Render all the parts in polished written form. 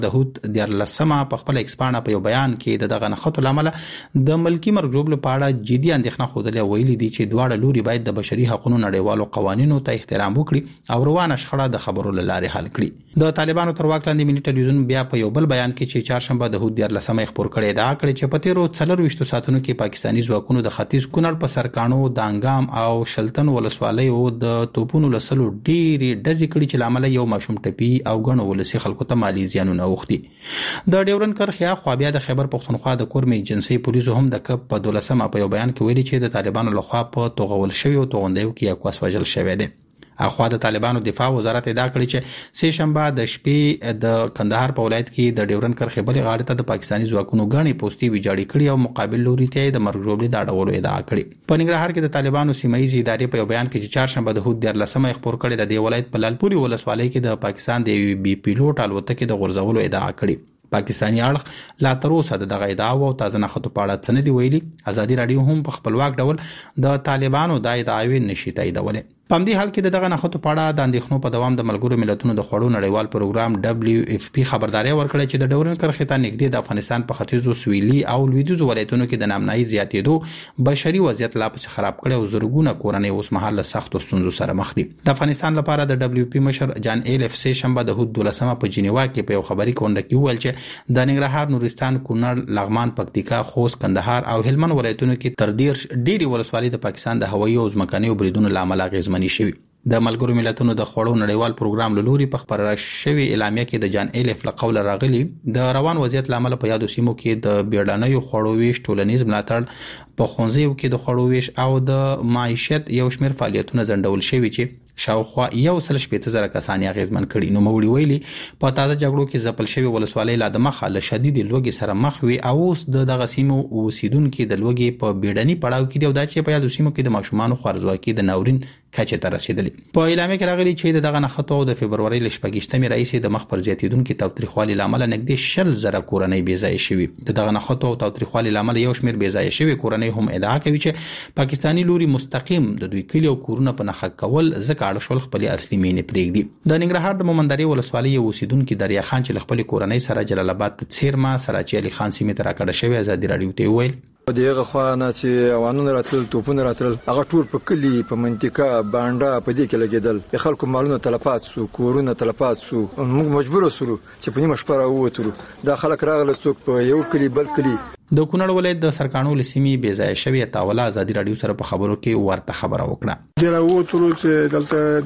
دهود دیارلسمه په خپل ایکسپانه په یو بیان کې دغه نخښتو لامل د ملکی مرګ ژوبلو په اړه جدي اندېښنه خوده ویلي دي چې دواړه لوري باید د بشري حقوقو نړیوالو قوانینو ته احترام وکړي او روانه شخړه د خبرو لارې حل کړي. د طالبانو تر واک لاندې ملي ټلویزیون بیا په یو بل بیان کې چې چهارشنبه دهود دیارلسمه خبر کړي دا کړي چې په تیرو 24 ساعتونو کې پاکستاني ځواکونو د ختیځ کونړ په سرکانو د انګام او شلتن ولسوالۍ او د توپونو لسلو ډېری ډزې کړي چې لامل یو ماشوم ټپي او غنو ولسی خلکو ته مالی زیانونه اوختي. د ډیورن کرخیا خو بیا د خیبر پختونخوا د کورمي جنسي پولیسو هم د کپ په 12 په یو بیان کې ویلي چې د طالبانو لخوا په توغول شوی او توغندیو کې یو کس وژل شوی دی. اخوا د طالبانو دفاع وزارت ادعا کړې چې سه شنبه د شپې د کندهار په ولایت کې د ډیورن کرخې بلې غاړې ته د پاکستاني ځواکونو غاڼې پوسټي ویجاړې کړې او مقابل لوري ته د مرګ ژوبلې د اړولو ادعا کړې. په ننګرهار کې د طالبانو سیمایي ادارې په یو بیان کې چې چهارشنبه د هود دیارلسمه خبر کړي د دې ولایت په لالپوري ولسوالۍ کې د پاکستان د بي پیلوټ الوتکې د غورځولو ادعا کړې. پاکستاني اړخ لا تر اوسه د دغه ادعا او تازه نخښتو په اړه څه نه دی ویلي. ازادي رادیو هم په خپلواک ډول د طالبانو د ادعاوې نشي تاییدولې. په همدې حال کې دغه نخښتو په اړه د اندېښنو په دوام د ملګرو ملتونو د خوړو نړیوال پروګرام WFP خبرداري ورکړه چې د ډیورن کرښې ته نږدې د افغانستان په ختیځو سویلي او لویدیځو ولایتونو کې د نامنایي زیاتېدو بشري وضعیت لا پسې خراب کړي او زرګونه کورنۍ اوس مهال له سختو ستونزو سره مخ دي. د افغانستان لپاره د WFP مشر جان ایلف سه شنبه د هود 12 په جنیوا کې په یو خبري کونډه کې ویل چې د ننګرهار، نورستان، کونړ، لغمان، پکتیکا، خوست، کندهار او هلمند ولایتونو کې تر ډیری ولسوالۍ د پاکستان د هوایي او ځمکني بریدونو لامل اغیزمنې شوي. د ملګرو ملتونو د خوړو نړیوال پروګرام له لوري په خبره شوی اعلامیه کې د جان ایلف له قوله راغلي د روان وضعیت لامل په یادو سیمو کې د بیړنیو خوړو ویش، ټولنیز ملاتړ، په ښوونځیو کې د خوړو ویش او د معیشت یو شمېر فعالیتونه ځنډول شوي چې شاوخوا 180,000 کسان اغیزمن کړي. نو موږ ویلي په تازه جګړو کې ځپل شوی ولسوالۍ لا د مخه له شدید لوګي سره مخ وي او اوس دغه سیمو اوسیدونکو د لوګي په بیړني پړاو کې دی او دا چې په یادو سیمو کې د ماشومان خوارزواکي د ناورین کچه ته رسیدلې. په اعلامیه کې راغلي چې دغه نخښتو د فبرवरी ل 28 رئیس د مخ پر زیاتیدونکو تاوتریخوالي لامل نږدې 10,000 کورنۍ بې ځای شوي. دغه نخښتو او تاوتریخوالي لامل یو شمېر بې ځای شوي کورنۍ هم ادعا کوي چې پاکستاني لوري مستقیم د دوی کلی او کورونه په نخښه کول ځکه اړ شول خپل اصلي مینې پرېږدي. د ننګرهار د مومندري ولسوالۍ اوسیدونکو دریا خان چې خپل کورنۍ سره جلال آباد ته څیرمه سراچي علي خان سیمه ته راکړه شوی ازادي رادیو ته ویل دغه خوانه چې اوانونه راتل توپونه راتل هغه ټول په کلی په منطقه باندې په دې کې لګیدل خلکو مالونه تلفات سو کورونه تلفات سو موږ مجبور وسو چې په نیمه شپه راووتلو دا خلک راغله څوک په یو کلی بل کلی. د کونړ ولایت د سرکانو لسیمي بې ځای شوی تاوله ازادي رادیو سره په خبرو کې ورته خبره وکړه. د راووتلو چې دلته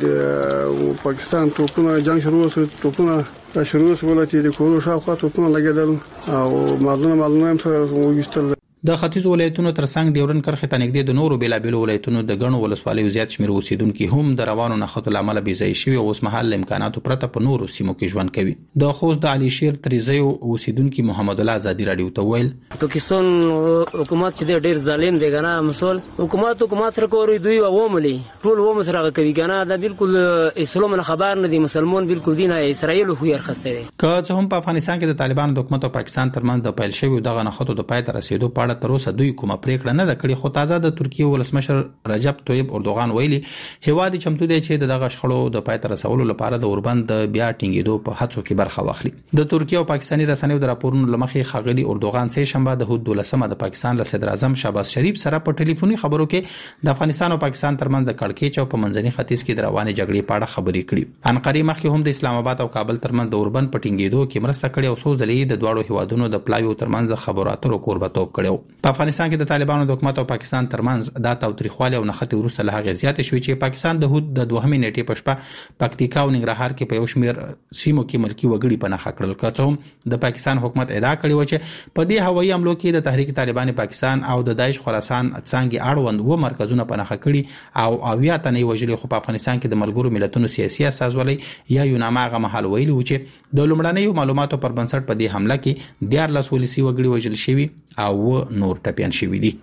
د پاکستان توپونه جنگ شروع وسو توپونه شروع وسو ولایت د کورو شاوخوا توپونه لګیدل او مالونه هم سره وګستل. د ختیځ ولایتونو ترڅنګ ډیورن کرښې ته نږدې د نورو بیلابیلو ولایتونو د غنو ولسوالیو زیات شمېر اوسیدونکو هم د روانو نخښتو لامل بې ځای شوي او اوس مهال امکاناتو پرته په نورو سیمو کې ژوند کوي. د خوست د علي شیر تریزیو اوسیدونکو محمد الله ازادي رادیو ته ویل پاکستان حکومت چې ډېر ظالم دی کنه مسول حکومت سره کوي دوی عواملی ټول و مسره کوي کنه دا بالکل اسلام نه خبر نه دي مسلمان بالکل دین اسرائیل خو یې خسته دي. که څه هم په افغانستان کې د طالبانو د حکومت او پاکستان ترمنځ د پیل شوی دغه نخښتو د پای ته رسیدو په اړه تر اوسه دوی کومه پریکړه نه ده کړې. خو تازه د ترکیه ولسمشر رجب طیب اردوغان ویلي هیواد چمتو دی چې دغه شخړو د پای ته رسولو لپاره د اوربند بیا ټینګېدو په هڅو کې برخه واخلي. د ترکیه او پاکستاني رسنیو د راپورونو لمخې خاغلی اردوغان سه شنبه د هود 12 د پاکستان له صدر اعظم شهباز شریف سره په ټلیفوني خبرو کې د افغانستان او پاکستان ترمنځ د کړکېچ او په منځني ختیځ کې د روانې جګړې په اړه خبرې کړې. انقره مخکې هم د اسلام آباد او کابل ترمنځ د اوربند په ټینګېدو کې مرسته کړې او څو ځلې د دواړو هیوادونو د پلایو ترمنځ د خبرو اترو کوربتوب کړو. په افغانستان کې د طالبانو د حکومت او پاکستان ترمنځ د تاوتریخوالي او نخښتې وروسته له هغه زیات شوې چې پاکستان د هود د 2 نیټې په شپه پکتیکا او ننګرهار کې په یو شمېر سیمو کې ملکی وګړي په نخښه کړل. که څه هم د پاکستان حکومت ادعا کړې و چې په دې هوایي حملو کې د تحریک طالبان پاکستان او د داعش خراسان څنګه اړوند و مرکزونه په نخښه کړي او اویا تنې وژلي. خو په افغانستان کې د ملګرو ملتونو سیاسي اساسولۍ یا یوناما هغه مهال ویلي و چې د لومړنیو معلوماتو پر بنسټ په دې حمله کې 14 ولسی وګړي وژل شوي او نور ټپيان شوي دي.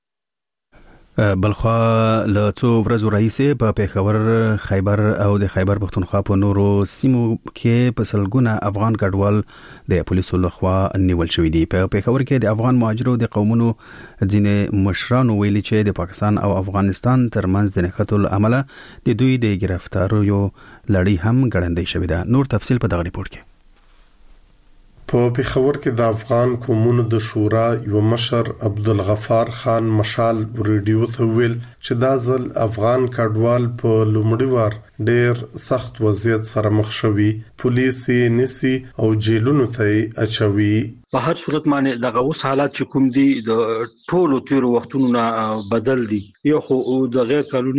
بلخوا له څو ورځو راهیسې په پیښور، خیبر او د خیبر پښتونخوا په نورو سیمو کې په سلګونه افغان کډوال د پولیسو لخوا نیول شوي دي. په پیښور کې د افغان مهاجرو د قومونو ځینې مشرانو ویلي چې د پاکستان او افغانستان ترمنځ د نښتو له امله د دوی د گرفتاریو لړۍ هم ګړندۍ شوې ده. نور تفصیل په دغه ریپورت کې. په پېښور کې د افغان قومونو د شورا یو مشر عبدالغفار خان مشال ریډیو ته ویل چې دا ځل افغان کډوال په لومړي وار ډېر سخت وضعیت سره مخ شوي، پولیس یې نیسي او جیلونو ته اچوي. په هر صورت باندې دغه اوس حالات چې کوم دي د ټولو تیرو وختونو نه بدل دي. یو خو د غیر قانوني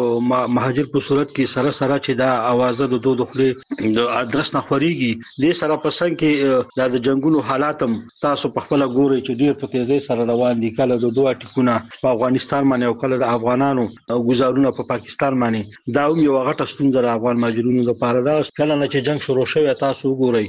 مهاجر په صورت کې سره چې دا اوازه د دوه خپل د ادرس نه خوريږي، د سره په څنګه کې د جنگونو حالاتم تاسو په خپل ګوري چې ډیر په تیزی سره روان دي. کله د دوه ټکونه په افغانستان باندې او کله د افغانانو گزارونه په پاکستان باندې، دا یو غټه ستونزه د افغان مهاجرونو لپاره ده. کله نه چې جنگ شروع شوی تاسو ګورئ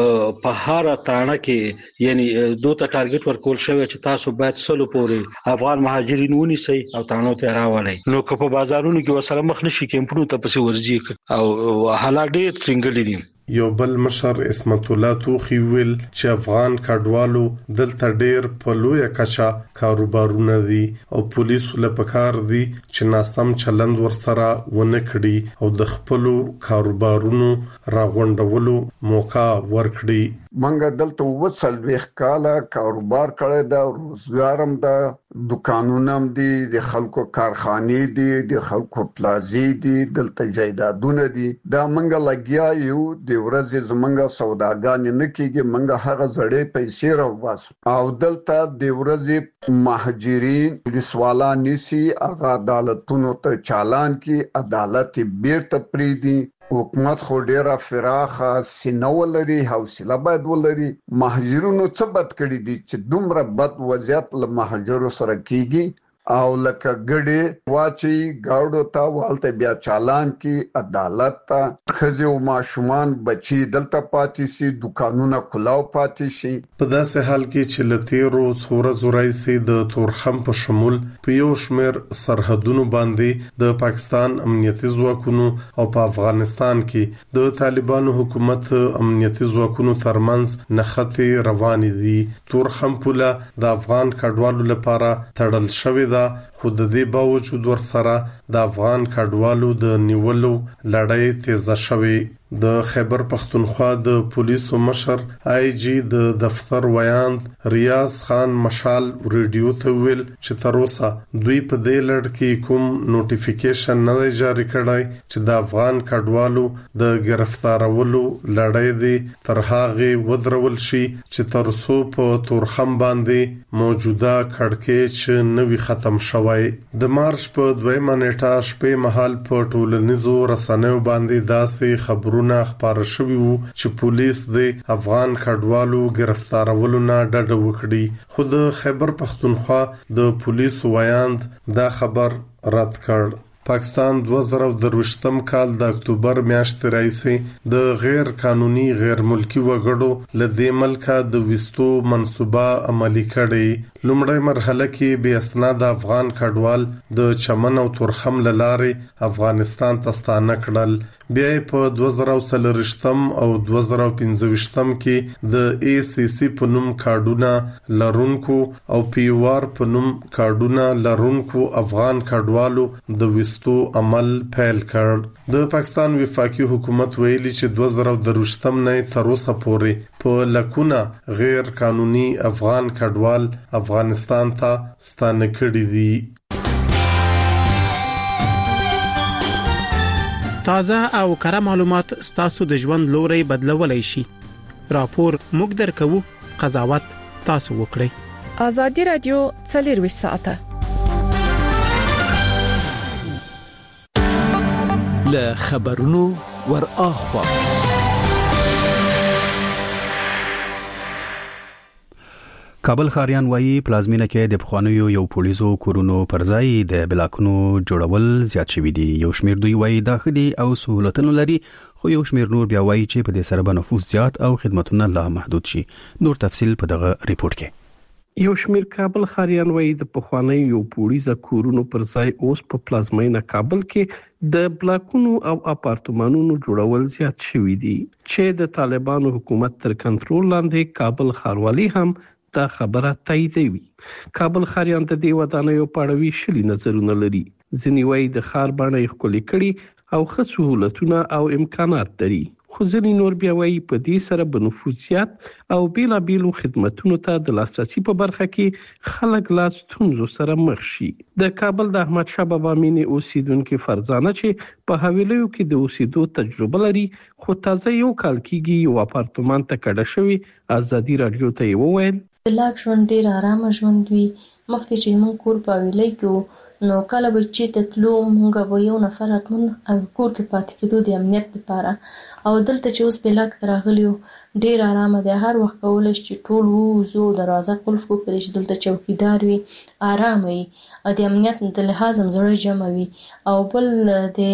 په هر تانه کې یعنی دوه ته ټارګټ ورکول شوی چې تاسو باید سلو پورې افغان مهاجرین ونیسئ او تانو ته راولئ. نو که په بازارونو کې وسره مخ نشي کمپونو ته پسې ورځي او حالات ډېر څنګه دي. یو بل مشر اسمت الله توخی ویل چې افغان کډوالو دلته ډېر په لویه کچه کاروبارونه دي او پولیسو له پکار دي چې ناسم چلند ورسره ونه کړي او د خپلو کاروبارونو راغونډولو موقع ورکړي. منګه دلته وڅلويخ کاله کاروبار کړی دا، روزګارم دا، دکانونم دي، د خلکو کارخانې دي، د خلکو پلازې دي، دلته جایدادونه دي. دا منګه لګیا یو د ورځې زمنګه سوداګانې نه کیږي، منګه هغه زړې پیسې راوباسو او دلته د ورځې مهاجرین د سوالان نسی هغه عدالتونو ته چالان کی، عدالت بیرته پریدي. حکومت خو ډیره فراخه سینه ولري، حوصله باید ولري. مهاجرونو څه بد کړی دي چې دومره بد وضعیت له مهاجرو سره کیږي او لکه ګډي واچي گاوډو ته والته بیا چالان کی عدالت ته. خزي او ماشومان بچي دلته پاتې سي، دکانونه کلاو پاتې شي. په داسې حال کې چې لتیرو څوره زورای سي د تورخم په شمول په یو شمیر سرحدونو باندې د پاکستان امنیتي ځواکونو او په افغانستان کې د طالبانو حکومت امنیتي ځواکونو ترمنځ نښتې روانې دي. تورخم پوله د افغان کډوالو لپاره تړل شوې ده، خو د دې باوجود ورسره د افغان کډوالو د نیولو لړۍ تیزه شوې. د خیبر پختونخوا د پولیسو مشر آی جی د دفتر ویاند ریاض خان مشال ریډیو ته ویل چې تر اوسه دوی په دې لړ کې کوم نوټیفیکیشن نه دی جاری کړی چې د افغان کډوالو د گرفتارولو لړۍ دی تر هغه ودرول شي چې تر څو په تورخم باندې موجوده کړکېچ نوي ختم شوی. د مارچ په 2 نیټه شپې مهال په ټولنیزو رسنیو باندې داسې خبرونه خبر شوی وو چې پولیس د افغان کډوالو گرفتارولو نه ډډه وکړي، خو د خیبر پختونخوا د پولیسو ویاند دا خبر رد کړ. پاکستان 2023 کال د اکتوبر میاشتې راځي د غیر قانوني غیر ملکی وګړو لدې ملکه د وستو منصوبه عملی کړي. لومړی مرحله کې بې اسناد افغان کډوال د چمن او تورخم لارې افغانستان ته ستانه کړل. بیا په 2023 او 2025 کې د ای سی سی په نوم کارډونه لرونکو او پیوار په نوم کارډونه لرونکو افغان کډوالو د وستو عمل پیل کړ. د پاکستان وفاقي حکومت ویلي چې 2023 نه تر اوسه پورې په لکونه غیر قانوني افغان کډوال افغانستان ته ستانه کړي دي. تازه او کره معلومات ستاسو د ژوند لوري بدلولای شي. راپور موږ درکو، قضاوت تاسو وکړئ. ازادي رادیو 24 ساعته له خبرونو ور اخوا. کابل خاریان وایي پلازمینه کې د پخوانیو یو پولیسو کورونو پر ځای د بلاکونو جوړول زیات شوي دي. یو شمیر دوی وایي داخلي او سہولتونه لري، خو یو شمیر نور بیا وایي چې په دې سره به نفوذ زیات او خدماتونه لا محدود شي. نور تفصیل په دغه ریپورت کې. یو شمیر کابل خاریان وایي د پخوانیو یو پولیسو کورونو پر ځای اوس په پلازمینه کابل کې د بلاکونو او اپارتمانونو جوړول زیات شوي دي چې د طالبانو حکومت تر کنټرول لاندې کابل ښاروالي هم دا خبره تاییدوي. کابل خاریان د دې ودانیو په اړه ویشلي نظرونه لري. ځینې وایي د ښار بڼه یې ښکلې کړي او ښه سهولتونه او امکانات لري. خو ځینې نور بیا وایي په دې سره به نفوذ زیات او بیلابیلو خدماتونو ته د لاسرسي په برخه کې خلک لا ستونزو سره مخ شي. د کابل د احمد شاه بابا مینې اوسیدونکو فرزانه چې په حویلیو کې د اوسېدو تجربه لري خو تازه یو کال کېږي یو اپارتمان ته کډه شوی، ازادي رادیو ته یې وویل لاک ژوند ډیر آرامه ژوند وي. مخکې چې موږ کور په حویلی کې نو کله به چې تتلو موږ به یو نفر اتمن کور کې پاتې کېدو د امنیت لپاره، او دلته چې اوس بلاک ته راغلیو ډیر آرامه دی. هر وخت کولی شي چې ټول ووځو، دروازه قلف کړو، پدې چې دلته چوکیدار وي، آرام وي، د امنیت د لحاظ هم زړه جمع وي. او بل د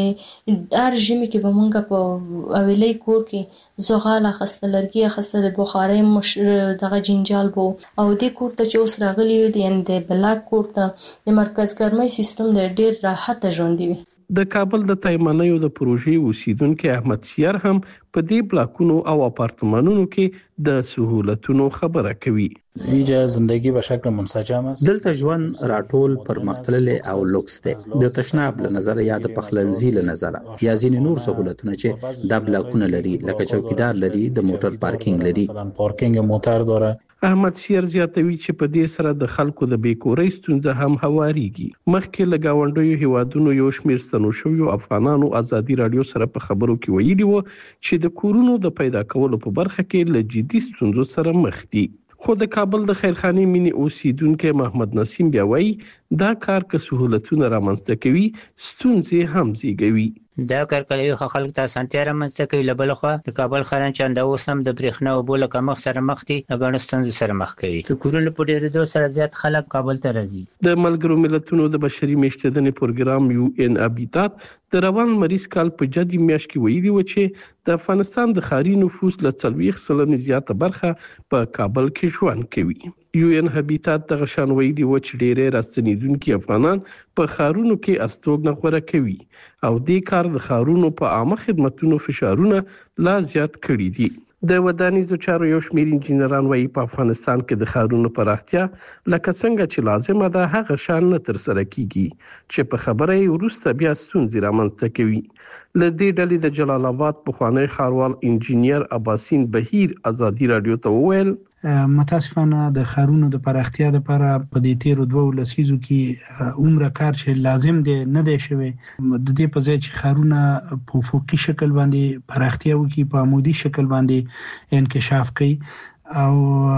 هر ژمي کې به موږ په حویلی کور کې زغال اخیسته، لرګي اخیسته، د بخارۍ دغه جنجال بو. او دې کور ته چې اوس راغلی یعنې د بلاک کور ته د مرکز ګرمۍ سیستم د ډیر راحت ژوند وي. د کابل د تایمانیو د پروژې اوسیدونکو احمد سیار هم په دې بلاکونو او اپارتمانونو کې د سہولتونو خبره کوي. اینجا زندگی به شکل منسجم است. دلته ژوند راټول پرمختللی او لوکس دی. د تشناب له نظر یا د پخلنځي له نظر یا ځینې نور سہولتونه چې د بلاکونه لري، لکه چوکیدار لري، د موټر پارکینګ لري. مثلا پارکینګ موټر داره. احمد سیر زیاتوي چې په دې سره د خلکو د بیکورۍ ستونزه هم هواريږي. مخکې له گاونډیو هیوادونو یو شمېر ستنو شویو افغانانو ازادي رادیو سره په خبرو کې ویلي وو چې د کورونو د پیدا کولو په برخه کې له جدي ستونزو سره مخ دي. خو د کابل د خیرخانې مینې اوسیدونکو محمد نسیم بیا وایي دا کار که سہولتونه رامنځته کوي ستونزې هم زیږوي. دا کار کله یو خلک ته اسانتیا رامنځته کوي. له بل خوا د کابل ښار چنده اوس هم د برېښنا او اوبو له کمښت سره مخ دي، د ګڼو ستونزو سره مخ کوي. د کورونو په ډېرېدو سره زیات خلک کابل ته راځي. د ملګرو ملتونو د بشري میشتېدنې پروګرام UN هابیتات د روان مریض کال په جدي میاشت کې ویلي و چې د افغانستان د ښاري نفوس له 40% زیاته برخه په کابل کې ژوند کوي. UN هابیتات د غشان ویلي و چې ډېرې راستنیدونکو افغانان په ښارونو کې استوګنه غوره کوي او دې کار د ښارونو په عامه خدماتونو فشارونه لا زیات کړي دي. د ودانیزو چارو یو شمېر انجینران وایي په افغانستان کې د ښارونو پراختیا لکه څنګه چې لازمه ده هغه شان نه ترسره کیږي چې په خبره یې وروسته بیا ستونزې رامنځته کوي. له دې ډلې د جلال آباد پخوانی ښاروال انجینیر عباسین بهیر ازادي رادیو ته وویل متاسفانه د ښارونو د پراختیا لپاره په دې تیرو 2 لسیزو کې عمره کار چې لازم دی نه دی شوی. د دې په ځای چې ښارونه په افقي شکل باندې پراختیا وکړي، په عمودي شکل باندې انکشاف کوي او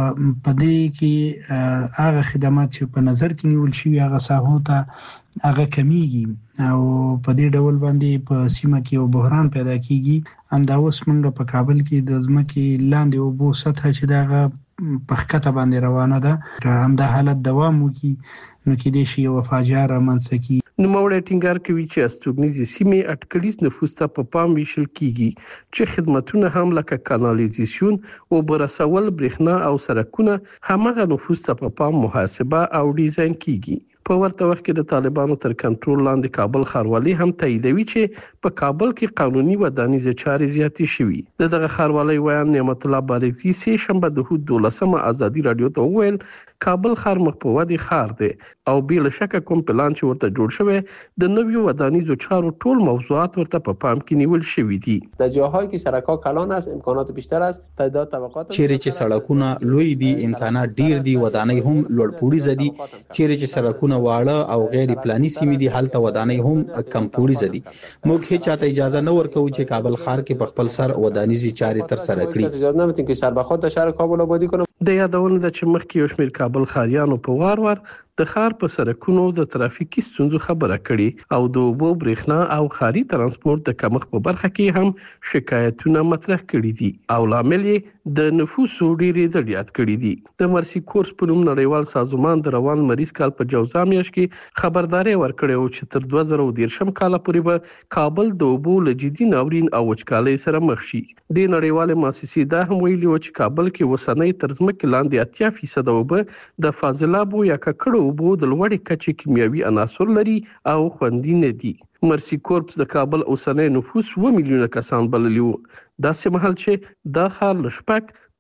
په دې کې هغه خدمات چې په نظر کې نیول شوی هغه ساحو ته هغه کمیږي او په دې ډول باندې په سیمه کې یو بحران پیدا کیږي. همدا اوس موږ په کابل کې د ځمکې لاندې اوبو سطح چې دغه په ښکته باندې روانه ده، همدا حالت دوام وکړي نو کېدای شي یو فاجعه رامنځته کړي. نوموړی ټینګار کوي چې استوګنیزې سیمې اټکلیز نفوس ته په پام ویشل کیږي چې خدماتونه هم لکه کانالیزاسیون او برسول برېښنا او سړکونه همغه نفوس ته په پام محاسبه او ډیزاین کیږي. په ورته وخت کې د طالبانو تر کنټرول لاندې کابل ښاروالي هم تاییدوي چې په کابل کې قانوني ودانیزې چارې زیاتې شوي. دغه ښاروالۍ ویان نعمت الله بارکزي سه شنبه د هود 12 ازادي رادیو ته وویل کابل ښار مخ په ودې ښار دی او بلا شک کوم پلان چې ورته جوړ شوی د نویو ودانیزو چارو ټول موضوعات ورته په پام کې نیول شوی دي. در جاهایی که سرک‌ها کلان است امکانات بیشتر است، تعداد طبقات چیرې چې سړکونه لوی دي امکانات ډیر دي، ودانۍ هم لوړپوړي دي. چیرې چې سړکونه واړه او غیر پلاني سیمې دي هلته ودانۍ هم کم پوړي دي. موږ هیڅ چاته اجازه نه ورکوو چې کابل ښار کې په خپل سر ودانیزي چارې تر سره کړي. اجازه نه ورکوي چې سربخود د شهر کابل آبادی کنه. د یادونه ده چې مخکې یو شمېر کابل ښاریانو په وار د ښار په سړکونو د ترافیکي ستونزو خبره کړي او د اوبو برېښنا او ښاري ترانسپورت د کمښت په برخه کې هم شکایتونه مطرح کړي دي او لامل یې د نفوسو ډېرېدل یاد کړي دي. د مرسي کورس په نوم نړیوال سازمان د روان مریض کال په جوزا میاشت کې خبرداري ورکړې و چې تر 2013 کال پورې به کابل د اوبو له جدي ناورین او وچکالۍ سره مخ شي. د نړیوال مؤسسې دا هم ویلي و چې کابل کې وسنۍ تر ځمکې لاندې 80% اوبه د فاضلابو یا ککړو اوبو د لوړې کچې کیمیاوي عناصر لري او خوندي نه دي. مرسي کورپس د کابل اوسنۍ نفوس 2 میلیونه کسان بللی وو. داسې مهال چې دا ښار له 6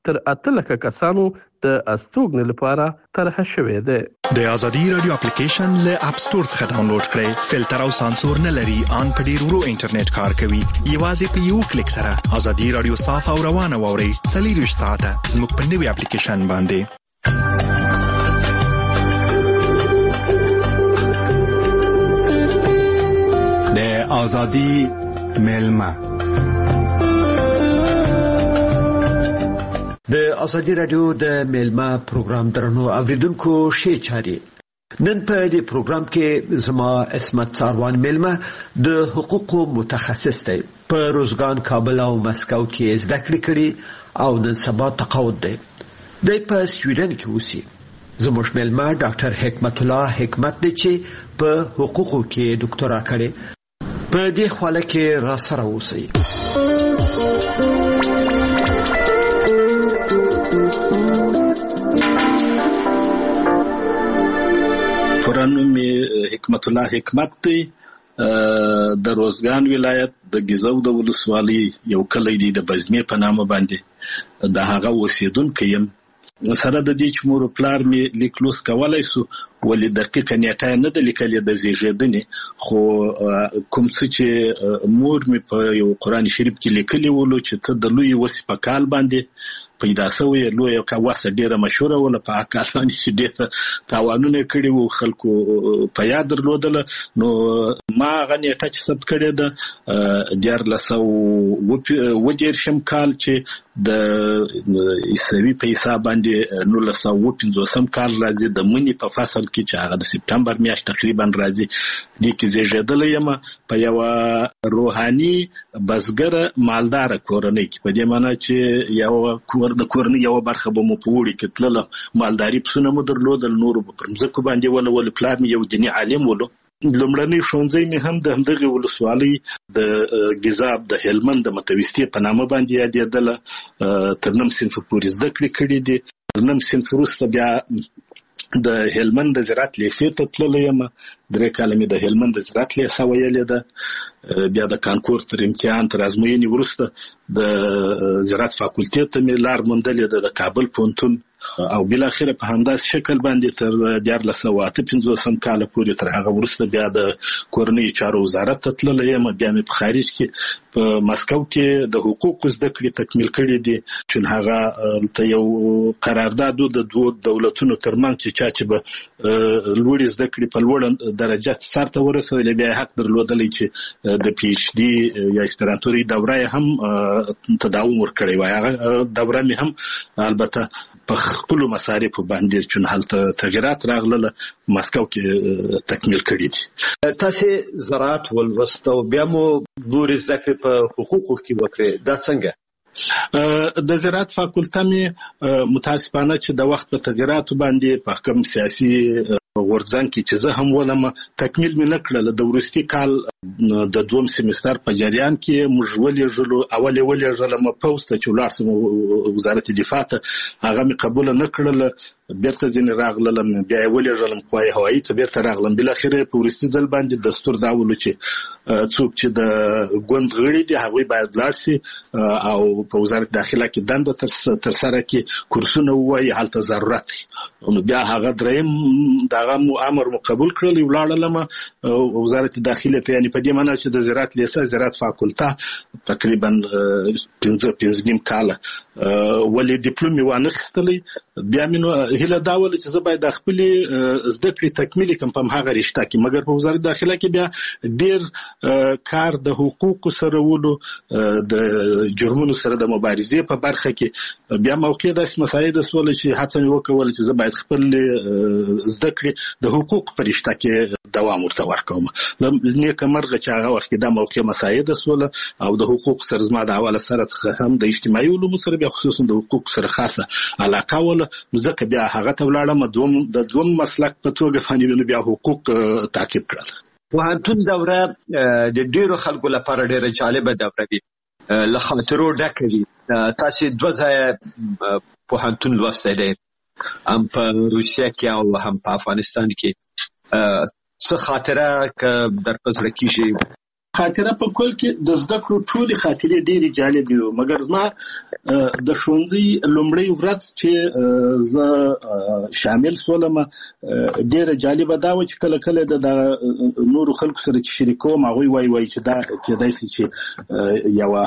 تر 8 کسانو د استوګنې لپاره طرح شوې ده. د ازادي رادیو اپلیکیشن له اپ ستور څخه ډاونلوډ کړئ. فلټر او سانسور نه لري، ان په ډیر ورو انټرنیټ کار کوي. یوازې په یو کلیک سره ازادي رادیو صاف او روانه ووري. 24 ساعته زموږ په نوې اپلیکیشن باندې. د ازادي ملما د ازادي رادیو د ملما پروګرام درنو اوریدونکو شي چاري. نن په دې پروګرام کې زما اسمت څاروان ملما د حقوقو متخصص دی. په روزګان، کابل او مسکو کې زده کړې کړې او نن سبا تقاعد دی. د په سویډن کې اوسي. زموږ ملما ډاکټر حکمت الله حکمت دی چې په حقوقو کې ډاکټرا کړې. په دې خواله کې را سره اوسئ. پرانو می حکمت الله حکمت دی. د روزګان ولایت د ګیزو د ولسوالۍ یو کلی دی د بزمې په نامه باندې د هغه اوسیدونکی یم. سره د دې چې مور پلار می لیکلوس کولای سو ولې دقیقه نیټه نه د لیکلې د زیږیدنې، خو کوم څه چې مور می په یو قرآن شریف کې لیکلی ولو چې ته د لوی وسی په کال باندې پیدا شوی. لوی کا واسه ډیره مشهوره ولا په کال باندې چې ډیره تاوانونه کړي وو خلکو په یاد درلودل. نو ما غنیټه چې ثبت کړی ده 14 کال چې د عیسوي په حساب باندې 1950 کال راځي د منی په فصل کې چې هغه د سپتمبر میاشت تقریبا راځي. د کې زیږیدل یم په یو روحاني بزګر مالدار کورنۍ کې، په دې معنی چې یو د کورنۍ یو برخه به مو په وړي کې تلله. مالداري پسونه مو درلودل، نور په مځکو باندې ول پلار مې یو دیني عالم ولو. لومړنی ښوونځی مې هم د همدغه ولسوالۍ د ګیزاب د هلمند د متوسطې په نامه باندې یادېدله. تر 9 صنف پورې زده کړې کړې دي. تر 9 صنف وروسته بیا د هلمند د زراعت لیسې ته تللی یم. 3 کاله مې د هلمند د زراعت لیسه ویلې ده. بیا د کانکور تر امتحان تر ازموینې وروسته د زراعت فاکولټې ته مې لار موندلې ده د کابل پوهنتون. او بل اخر په همداس شکل باندې تر 1958 کال پورې تر هغه وروسته بیا د کورنۍ چارو وزارت ته تللی یم. بیا مې په خارج کې په مسکو کې د حقوقو زده کړې تکمیل کړې دي چې هغه ته یو قرارداد د دوه دولتونو ترمنځ چې چا چې به لوړې زده کړې په لوړ درجه سرته ورسول بیا حق درلودلی چې د پی ایچ ډي یا اسپرانتوري دوره هم تداوم ورکړی وای. هغه دوره مې هم البته په خپل مصارف باندې چې هلته تغیرات راغله مسکو کې تکمیل کړی دي. تاسو زراعت ولوستو بیا مو نور ذکر په حقوقو کې وکړي دا څنګه؟ د زراعت فاکولټه مې متاسفانه چې د وخت په تغیراتو باندې په حکم سیاسي غورځنګ کې چې زه هم ولم تکمیل مې نکړل. د ورستي کال د دوم سیمستر په جریان کې موږ ولېږلو ولېږلم پوسټ چې ولارسم وزارت دفاع ته، هغه مې قبول نکړل. بیرته ځینې راغلم، بیا یې ولېږلم قوای هوایي ته بیرته راغلم. بالاخره په ورستي ځل باندې دستور دا ولو چې څوک چې د ګوند غړي دي هغوی باید لاړ شي او په وزارت داخله کې دنده تر سره کې کورسونه ووایي هلته ضرورت دی. نو بیا هغه دریم دغه امر مو قبول کړل. ولاړلم وزارت داخله ته، یعنی په دې معنی چې د زراعت لیسه زراعت فاکولټه تقریبا 5 کاله ولې ډیپلوم وانه خستلې. بیا مې هله دا ول چې زه باید د خپل زده کړې تکمیل کوم په هغه رشته کې، مګر په وزارت داخله کې بیا ډیر کار د حقوقو سره ولو د جرمونو سره د مبارزې په برخه کې بیا موقع د مساعده سول چې هڅه وکول چې زه باید خپل زده کړې د حقوق په رشته کې دوام ورته ورکوم. نیک مرغه چې هغه وخت دا موقع مساعده سول او د حقوق سره زما د حواله سره هم د اجتماعي علومو سره بیا خصوصا د حقوق سره خاصه علاقه ول. نو ځکه بیا هغه ته ولاړم د دوم مسلک په توګه باندې بیا حقوق تعقیب کړل. پوهنتون دوره د ډیرو خلکو لپاره ډیره جالبه دوره وي، له خاطرو ډکه وي. تاسو 2 ځله پوهنتون لوستی دی، هم په روسیه کې او هم په افغانستان کې. څه خاطره که در په زړه کېږي خاطره په کول کې د زده کړو ټولې خاطرې ډېرې جالبې وي، مګر زما د ښوونځي لومړۍ ورځ چې زه شامل شولم ډېره جالبه دا وه چې کله کله د نورو خلکو سره چې شریکوم هغوی وایي چې دا کېدای شي چې یوه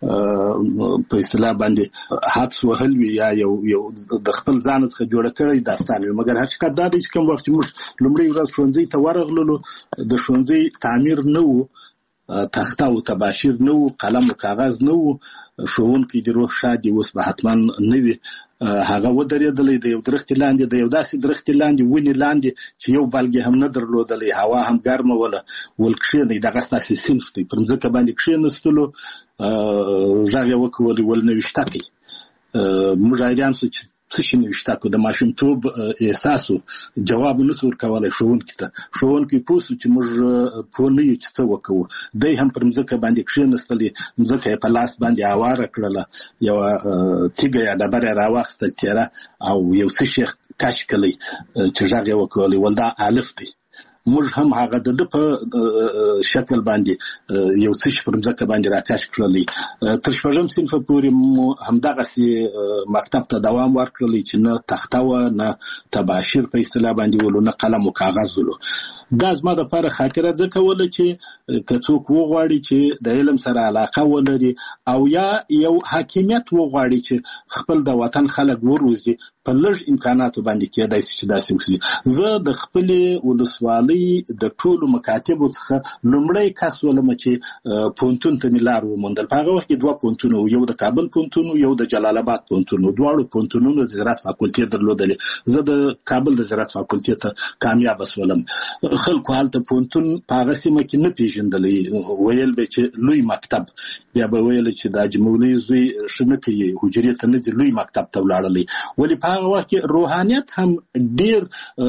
په اصطلاح باندې حدس وهل وي یا یو د خپل ځان څخه جوړه کړی داستان وي، مګر حقیقت دا دی چې کوم وخت موږ لومړۍ ورځ ښوونځي ته ورغللو د ښوونځي تعمیر نه و، تخته او تباشیر نه و، قلم او کاغذ نه و، ښوونکی د روح شاد اوس به حتما نه وي، هغه ودرېدلی د یو درختې لاندې، د یو داسې درختې لاندې ونې لاندې چې یو بلګې هم نه درلودلی، هوا هم ګرمه وله، ول کښېنئ دغه ستاسې صنف دی. پر مځکه باندې کښېنستلو، غږ یې وکولو ول نوشتکئ. موږ حیران سو چې څه شي نوشتکو، د ماشومتوب احساس و، جواب نسو ورکولی ښوونکي ته. ښوونکی پوه سو چې موږ پوه نه یو چې څه وکوو، دی هم پر مځکه باندې کښېنستلې، مځکه یې په لاس باندې هواره کړله، یوه تیږه یا ډبره یې راواخیسته تیره او یو څه شی کش کړی چې غږ یې وکولی ول دا الف دی. موږ هم هغه د په شکل باندې یو څه شي پر مځکه باندې راکش کړلی. تر شپږم صنفه پورې مو همدغسې مکتب ته دوام ورکړلی چې نه تخته وه، نه تباشیر په اصطلاح باندې ولو، نه قلم و کاغذ ولو. دا زما دپاره خاطره ځکه وله چې که څوک وغواړي چې د علم سره علاقه ولري او یا یو حاکمیت وغواړي چې خپل د وطن خلک وروزي، په لږ امکاناتو باندې کېدای شي چې داسې وکړي. زه د خپلې ولسوالۍ د ټولو مکاتبو څخه لومړی کس ولم چې پوهنتون ته مې لار وموندل. په هغه وخت کې دوه پوهنتونه وو، یو د کابل پوهنتون و، یو د جلال آباد پوهنتون و. دواړو پوهنتونونو د زراعت فاکولټې درلودلې. زه د کابل د زراعت فاکولټې ته کامیابه شولم. خلکو هلته پوهنتون په هغه سیمه کې نه پېژندلی، ویل به چې لوی مکتب، بیا به ویل چې د حاجي مولوي زوی ښه نه کوي، حجرې ته نه ځي، لوی مکتب ته ولاړلی. ولې په هغه وخت کې روحانیت هم ډېر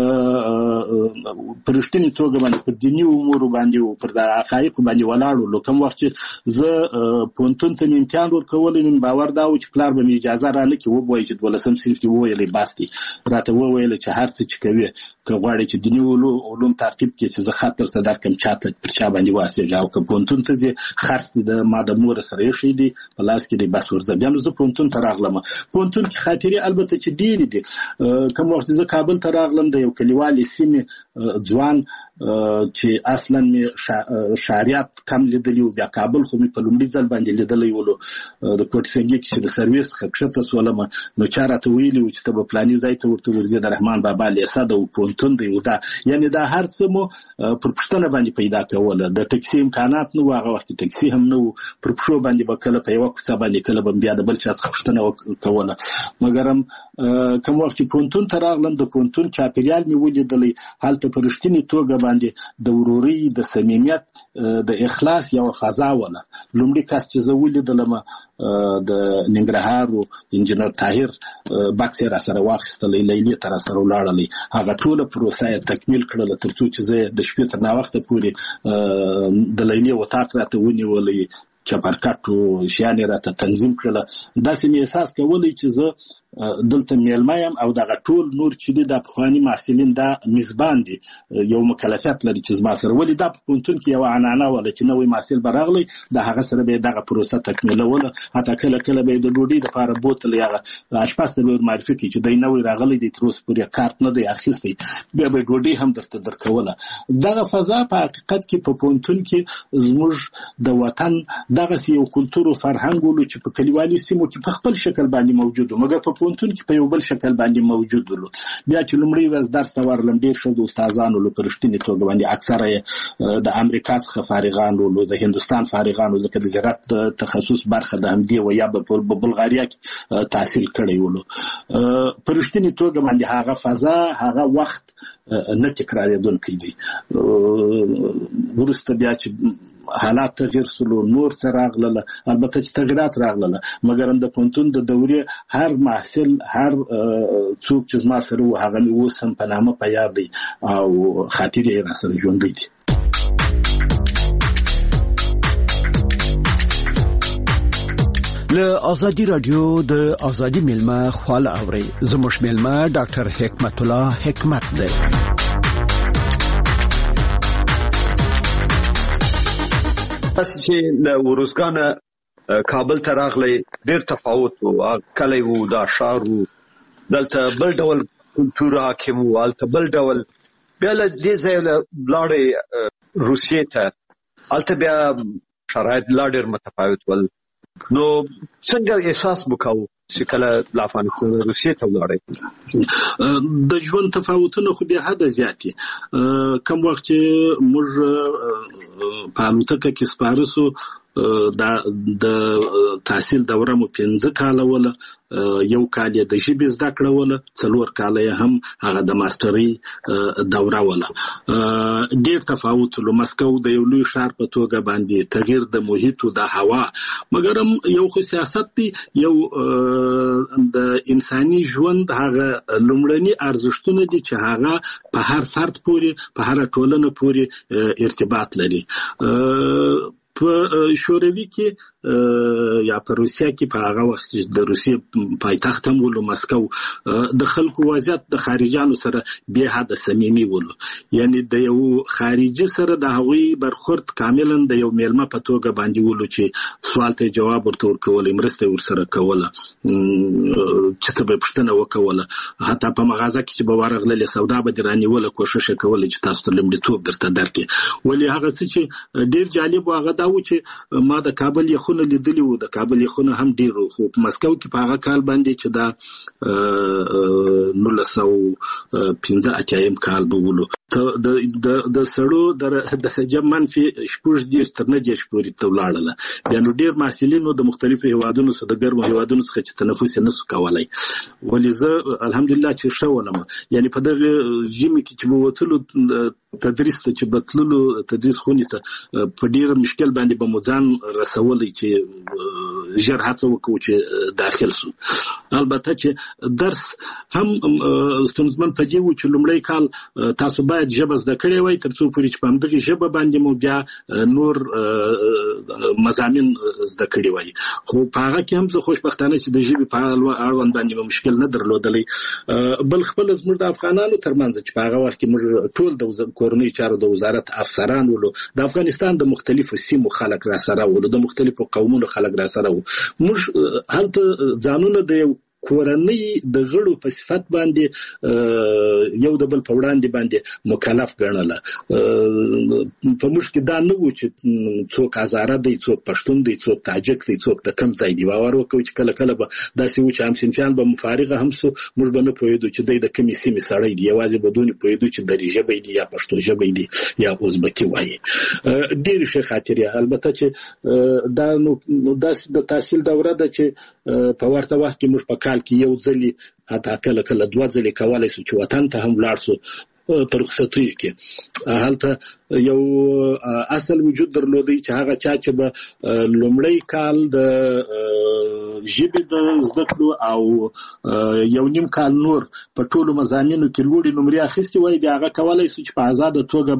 په رښتینې توګه باندې پر دیني امورو باندې و، پر د حقایقو باندې ولاړ و. کوم وخت چې زه پوهنتون ته مې امتحان ورکولی، مې باور دا و چې پلار به مې اجازه رانه کړي، وبوایي چې 12م صنف دې وویلی بس دی. راته وویله چې هر څه چې کوې که غواړې چې دیني علوم تعقیب کړې چې زه خط درته درکړم، چاته پر چا باندې واسېږه، او که پوهنتون ته ځې خرڅ دې ما د مور سره ایښی دی په لاس کې دی، بس ورځه. بیا نو زه پوهنتون ته راغلم. پوهنتون کې خاطرې البته چې ډېرې دي. کوم وخت زه کابل ته راغلم، د یو کلیوالې سیمې ځوان چې اصلا مې شهریات کم لیدلی و، بیا کابل خو مې په لومړي ځل باندې لیدلی ولو. د کوټ سنګي کې چې د سرویس څخه کښته شولم، نو چا راته ویلي و چې ته به فلاني ځای ته ورته ورځې، د رحمان بابا لیسه ده او پوهنتون دی. دا یعنې دا هر څه مو پر پوښتنه باندې پیدا کوله. د ټکسي امکانات نه و، هغه وخت کې ټکسي هم نه و، پر پښو باندې به کله په یوه کوڅه باندې، کله به بیا د بل چا څخه پوښتنه کوله. مګر هم کوم وخت چې پوهنتون ته راغلم، د پوهنتون چاپېریال مې ولیدلی، هلته په رښتینې توګه باندې د ورورۍ، د صمیمیت، د اخلاص یوه فضا وله. لومړي کس چې زه ولیدلم د ننګرهار و انجینر طاهر بکس یې راسره واخیستلی، لیلې ته راسره ولاړلی. هغه ټوله پروسه یې تکمیل کړله تر څو چې زه د شپې تر ناوخته پورې د لیلې وطاق راته ونیولی، چپرکټ و شیان یې راته تنظیم کړله. داسې مې احساس کولی چې زه دلته میلمه یم او دغه ټول نور چې دي دا پخواني محصلین دا میزبان دي، یو مکلفیت لري چې زما سره. ولې دا په پوهنتون کې یوه عنعنه وله چې نوی محصل به راغلی، د هغه سره به یې دغه پروسه تکمیلوله. حتی کله کله به یې د ډوډۍ دپاره بوتل هغه اشپز ته به یې ورمعرفي کړي چې دی نوی راغلی دی، تر اوسه پورې کارت نه دی اخیستی، بیا به یې ډوډۍ هم درته درکوله. دغه فضا په حقیقت کې په پوهنتون کې زموږ د وطن دغسې یو کلتور و فرهنګ ولو چې په کلیوالي سیمو کې په خپل شکل باندې موجود و، مګر په پوهنتون کې په یو بل شکل باندې موجود ولو. بیا چې لومړی ورځ درس ته ورغلم، ډېر ښه د استادان ولو، په رښتینې توګه باندې اکثره یې د امریکا څخه فارغان ولو، د هندوستان فارغان ولو، ځکه د زراعت تخصص برخه د همدې و یا په بلغاریا کې تحصیل کړی ولو. په رښتینې توګه باندې هغه فضا، هغه وخت نه تکرارېدونکی دی. وروسته بیا چې حالات تغییر شول، نور څه راغلله، البته چې تغییرات راغلله، مګر هم د پوهنتون د دورې هر محصل، هر څوک چې زما سره و، هغه مې اوس هم په نامه په یاد دی او خاطرې یې راسره ژوندی دي. له ازادي رادیو د ازادي میلمه خواله اوري. زموږ میلمه ډاکټر حکمت الله حکمت دی. پس چې له ورزګان کابل ته راغلی ډېر تفاوت و کلی و دا ښار و دلته بل ډول کلتور حاکم و هلته بل ډول بیا له دې ځایه لاړې روسیې ته هلته بیا شرایط لا ډېر متفاوت ول نو څنګه احساس وکاو چې کله له افغانستان روسیې ته ولاړې د ژوند تفاوتونه خو بیا حد زیات دي کوم وخت چې موږ په الوتکه کې سپاره سو د تحصیل دوره مو 15 کاله وله یو کال د ژبې زده کړه وله 4 کاله هم هغه د ماسترۍ دوره وله ډېر تفاوت له مسکو د یو لوی ښار په توګه باندې تغییر د محیط او د هوا مګر یو خو سیاست دی یو د انساني ژوند هغه لومړني ارزښتونه دي چې هغه په هر فرد پورې په هر ټولنه پورې ارتباط لري په شوروي کې یا په روسیا کې په هغه وخت د روسیې پایتخت هم ولو مسکو د خلکو وضعیت د خارجانو سره به حد صمیمي ولو یعنی د یو خارجي سره د هغوی برخورد کاملا د یو میلمه په توګه باندې ولو چې سوال ته جواب ورته ورکول مرسته ورسره کوله چې ته به پښتنه وکوله حتی په مغازه کې چې به ورغله سودا به دراني ولا کوشش کوله چې تاسو ته لمړیتوب درته درکې ولی هغه څه چې ډیر جالب هغه دا و چې ما د کابل یخونه لیدلی و د کابل یخونه هم ډیرو خو په مسکو کې په هغه کال باندې چې دا 1915 کال به ولو د سړو د جم منفي شپږ دېرش تر 90 پورې ته ولاړله بیا نو ډیر محصلینو د مختلفو هیوادونو څخه د ګرمو هیوادونو څخه چې تنفس نه سو کولای ولې زه الحمدلله چې ښه ولم یعنی په دغه ژمي کې چې ووتلو تدریس ته چې بتللو تدریس خونې ته په ډیر مشکل باندې به مو ځان رسولی چې ژر هڅه وکړو چې داخل سو البته چې درس هم ستونزمن په دې و چې لومړی کال تاسو باید ژبه زده کړې وای ترڅو پورې چې په همدغه ژبه باندې مو بیا نور مضامین زده کړې وای خو په هغه کې هم زه خوشبختانه چې د ژبې په اړوند باندې مشکل نه درلودلی بل خپل زموږ د افغانانو ترمنځ چې په هغه وخت کې موږ ټول د کورنۍ چارو د وزارت افسران ولو د افغانستان د مختلفو سیمو خلک را سره ولو د مختلفو قومونو خلک را سره وو موږ هلته ځانونه د کورنۍ د غړو په صفت باندې یو د بل په وړاندې باندې مکلف ګڼله په موږ کې دا نه و چې څوک هزاره دی څوک پښتون دی څوک تاجک دی څوک د کم ځای دی باور وکړو چې کله کله به داسې و چې هم صنفیان به مفارغه هم سو موږ به نه پوهېدو چې دی د کومې سیمې سړی دی یوازې به دونې پوهېدو چې دري ژبی دی یا پښتو ژبی دی یا ازبکي وایي ډېرې ښې خاطرې البته چې دا نو داسې د تحصیل دوره ده چې په ورته وخت کې موږ په کال کې یو ځلې حتی کله کله 2 ځلې کولی سو چې وطن ته هم لاړ سو په رخصتیو کې هلته یو اصل وجود درلودی چې هغه چا چې به لومړی کال د ژبې د زده کړو او یو نیم کال نور په ټولو مضامینو کې لوړې نمرې اخیستې وای بیا هغه کولی سو چې په ازاده توګه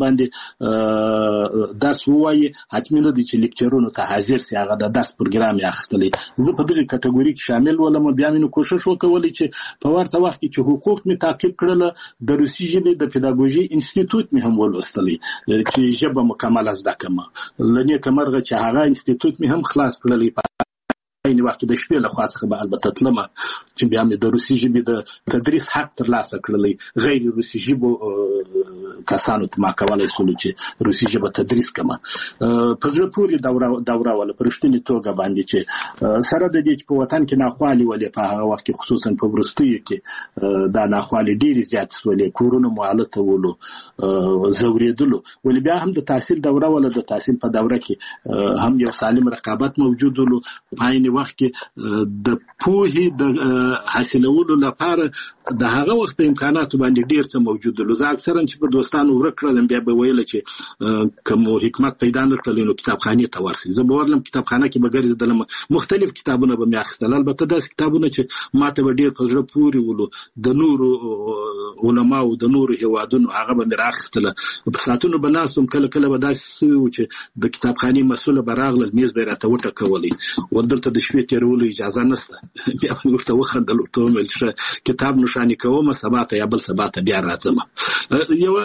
باندې درس ووایي حتمي نه دي چې لیکچرونو ته حاضر سي هغه د درس پروګرام یې اخیستلی زه په دغه کټګوري کې شامل ولم بیا مې کوشش وکولی چې په ورته وخت کې چې حقوق مې تعقیب کړل د روسي ژبې د پیداګوژي انسټیټوټ مې هم ولوستلی چې ژبه مکمله زده کړم لنې کمرغه چې هغه انسټیټوټ مې هم خلاص کړلی این وخت د شپې له خوا څخه به البته تلم چې بیا مې د روسي ژبې د تدریس حق ترلاسه کړلی غیر روسي ژبو کسانو ته ما کولی سولو چې روسي ژبه تدریس کړم په زړه پورې دوره وله په رښتینې توګه باندې چې سره د دې چې په وطن کې ناخوالې ولې په هغه وخت کې خصوصا په وروستیو کې دا ناخوالې ډېرې زیاتې سولې کورونه مو هلته ولو ځورېدلو ولې بیا هم د تحصیل دوره وله د تحصیل په دوره کې هم یو سالم رقابت موجود ولو په عین وخت کې د پوهې د حاصلولو لپاره د هغه وخت په امکاناتو باندې ډیر څه موجود دي زه اکثرا چې په دوستانو ورکړل بیا به ویل چې کوم حکمت پیدا نه کړل نو کتابخانه ته ورسې زه به ورلم کتابخانه کې به ګرځېدلم مختلف کتابونه به مې اخیستل البته داسې کتابونه چې ماته به ډیر په زړه پورې ولو د نورو علماو د نورو هیوادونو هغه به مې راخیستله په ساعتونو به ناستم کله کله به داسې و چې د کتابخانې مسؤله به راغلل میز به یې راته وټکولی ودلته د شپې تېرولو اجازه نشته بیا به ورته وخندل ورته ومې ویل ښه کتاب نښاني کوم سبا ته یا بل سبا ته بیا راځم